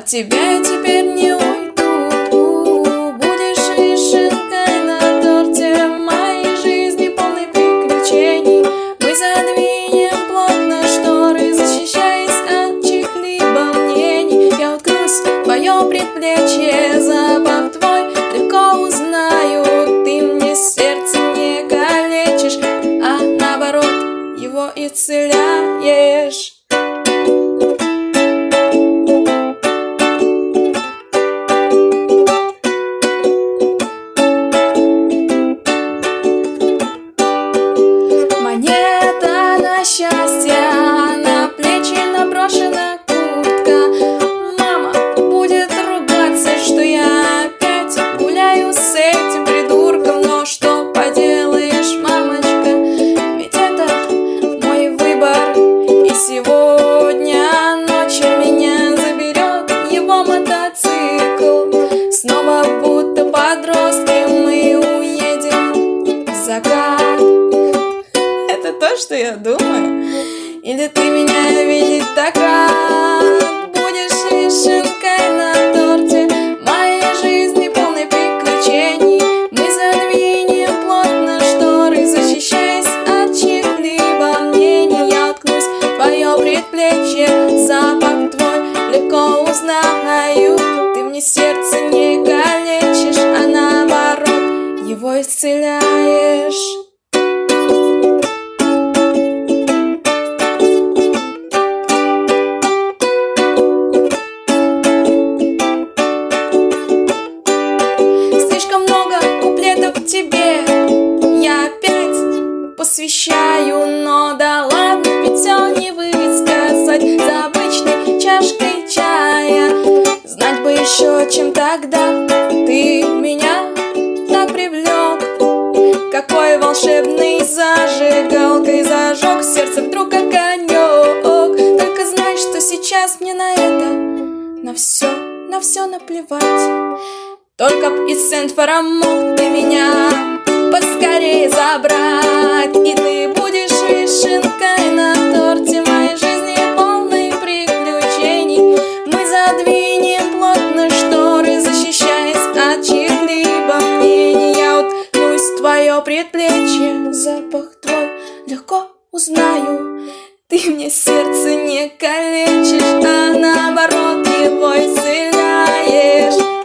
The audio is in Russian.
От тебя я теперь не уйду. Будешь вишенкой на торте моей жизни, полной приключений. Мы задвинем плотно шторы, защищаясь от чьих-либо мнений. Я уткнусь в твое предплечье, запах твой легко узнаю. Ты мне сердце не калечишь, а наоборот его исцеляешь. Монета на счастье, на плечи наброшена куртка. Мама будет ругаться, что я опять гуляю с этим придурком. Но что поделаешь, мамочка, ведь это мой выбор. И сегодня ночью меня заберет его мотоцикл. Снова будто подростки мы уедем в закат. Это то, что я думаю? Или ты меня видеть так рад? Будешь вишенкой на торте моей жизни, полной приключений. Мы задвинем плотно шторы, защищаясь от чьих-либо мнений. Я уткнусь в твое предплечье, запах твой легко узнаю. Ты мне сердце не калечишь, а наоборот его исцеляешь. Тебе я опять посвящаю, но да ладно, ведь все не высказать за обычной чашкой чая. Знать бы еще, чем тогда ты меня так привлек. Какой волшебной зажигалкой зажег сердце вдруг огонек. Только знай, что сейчас мне на это, на все наплевать. Только б из Сент-Фора мог ты меня поскорее забрать. И ты будешь вишенкой на торте моей жизни, полной приключений. Мы задвинем плотно шторы, защищаясь от чьих-либо мнений. Я уткнусь в твое предплечье, запах твой легко узнаю. Ты мне сердце не калечишь, а наоборот его исцеляешь.